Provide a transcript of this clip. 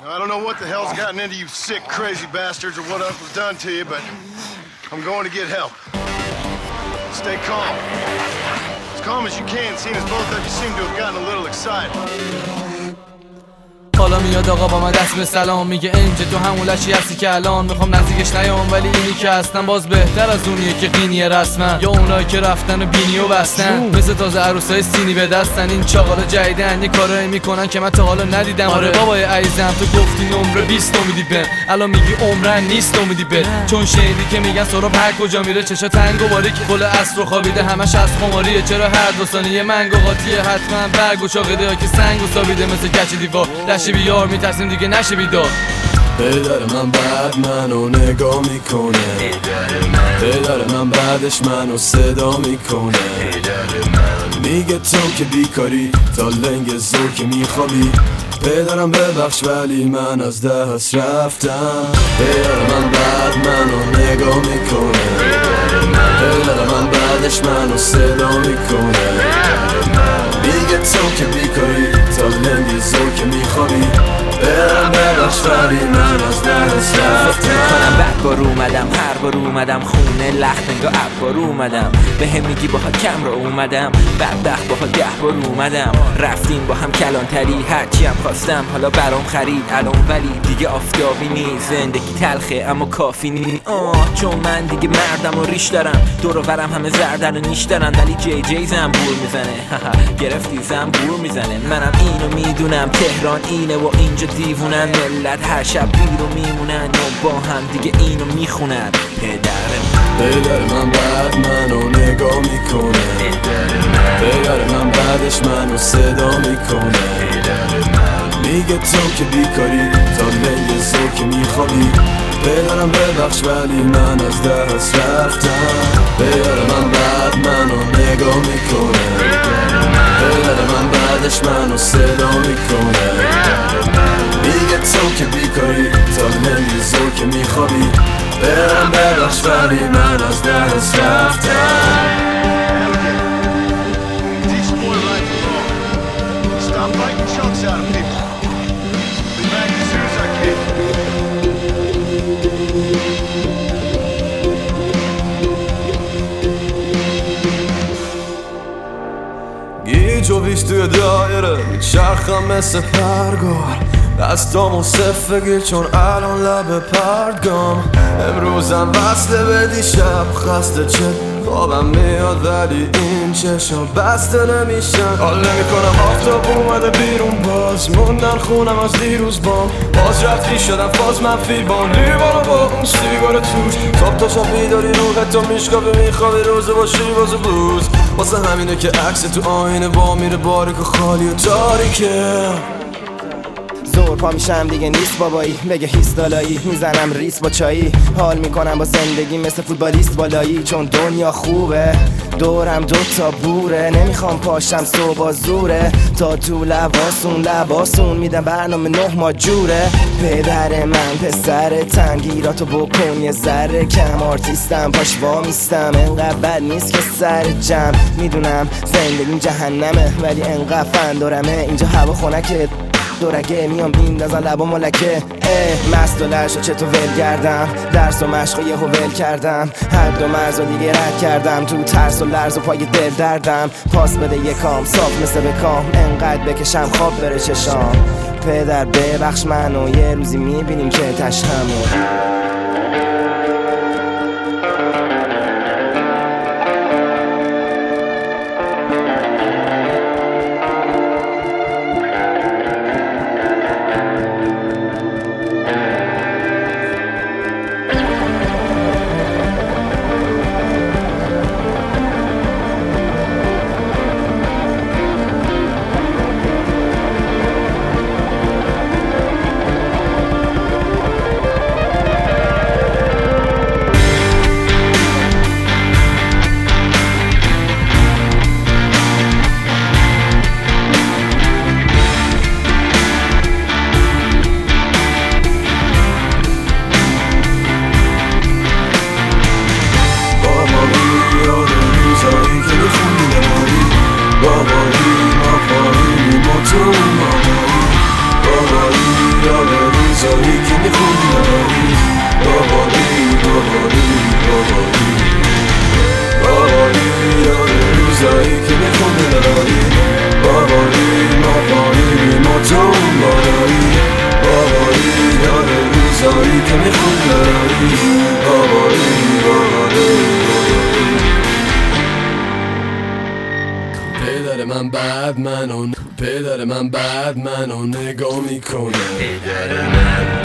I don't know what the hell's gotten into you sick, crazy bastards or what else was done to you, but I'm going to get help. Stay calm. As calm as you can, seeing as both of you seem to have gotten a little excited. حالا میاد آقا با من دست به سلام میگه انجه تو همون لشی هستی که الان میخوام نزدیکش نیام، ولی اینی که هستن باز بهتر از اونیه که قینیه رسما، یا اونایی که رفتن و بینی و بستن مثل تازه عروسای سینی به دستن. این چاقالا جدیدن یه کارایی میکنن که من تا حالا ندیدم. آره بابای عزیزم تو گفتی نمره 20 امیدی بهم، الان میگی عمرن نیست امیدی به، چون شنیدی که میگن سراب هر کجا میره چشا تنگ و باریک کل عصر رو خوابیده همش از خماریه. چرا هر دو ثانیه منگو قاطیه حتما برگ و چاقیده ها که سنگ و سابیده مثل گچ دیوار لشه بیار میترسیم دیگه نشه بیدار. پدر من بعد منو نگاه میکنه، پدر من بعدش منو صدا میکنه، میگه تو که بیکاری تا لنگ زور که میخوابی. پدرم ببخش ولی من از دست رفتم. پدر من بعد منو نگاه میکنه، پدر من بعدش منو صدا میکنه، میگه تو که بیکاری تا لنگ زور که میخوابی. برم ببخش ولی من از دست رفتم. میکنم بعد بار اومدم، هر بار اومدم خونه لخت انگاه بار اومدم، به هم میگی باها کم را اومدم، بدبخت باها 10 بار اومدم، رفتیم با هم کلانتری هرچی هم خواستم حالا برام خرید الان، ولی دیگه آفتابی نیست، زندگی تلخه اما کافی نیست. چون من دیگه مردم و ریش دارم، دور و برم همه زردن و نیش دارن، ولی جی جی زنبور میزنه گرفتی زنبور میزنه. منم اینو میدونم تهران اینه و اینجا دیوونن، ملت هر شب بیرو میمونن و با هم دیگه اینو میخونن. پدر من بعد منو نگاه میکنه، پدر من بعدش منو صدا میکنه، میگه تو که بیکاری تا لنگ زور که میخوابی. پدرم ببخش ولی من از دست رفتم. پدر من بعد منو نگاه میکنه، پدر من بعدش منو صدا میکنه، میگه تو که بیکاری تا لنگ زور که میخوابی. برم ببخش ولی من از دست رفتم. گیج و بیش توی دایره میچرخم مثل پرگار، دستامو صفه گیر چون الان لب پرگام. امروزم وصله به دیشب خسته چه خوابم میاد ولی این چشم بسته نمیشن. حال نمیکنم آفتاب اومده بیرون باز موندن خونم از دیروز باز رفتی شدم فاز منفی بان لیوانو با اون سیگار توش صبح تا شب بیداری روحت تو میشکافی میخوابی روزه با شیواز و بلوز. واسه همینه که عکس تو آینه با میره باریک و خالی و تاریکه. زور پا میشم دیگه نیست بابایی بگه هیستالایی، میزنم ریس با چایی، حال میکنم با زندگی مثل فوتبالیست بالایی، چون دنیا خوبه دورم 2 تا بوره، نمیخوام پاشم صبح زوره تا تو لباسون میدم برنامه 9 ماه جوره. پدر من پسر تنگیراتو بکن یه ذره کم، آرتیستم پاش وامیستم انقدر بد نیست که سر جمع، میدونم زندگیم جهنمه ولی انقدر فندارمه اینجا هوا خنکه دورگه میام میندازن لبا ملکه. مست و لرش و چطور ول کردم درس و مشق و یهو ول کردم، حد و مرز و دیگه رد کردم تو ترس و لرز و پای دل دردم. پاس بده یکام صاف مثل بکام انقدر بکشم خواب بره چشام. پدر ببخش منو یه روزی میبینیم که تشهمو. روزایی که میخونی بابایی بابایی بابایی بابایی یاد روزایی که میخونی بابایی بابایی ما تو اون بالایی بابایی یاد روزایی که میخونی بابایی پدر من بعد منو نگاه میکنه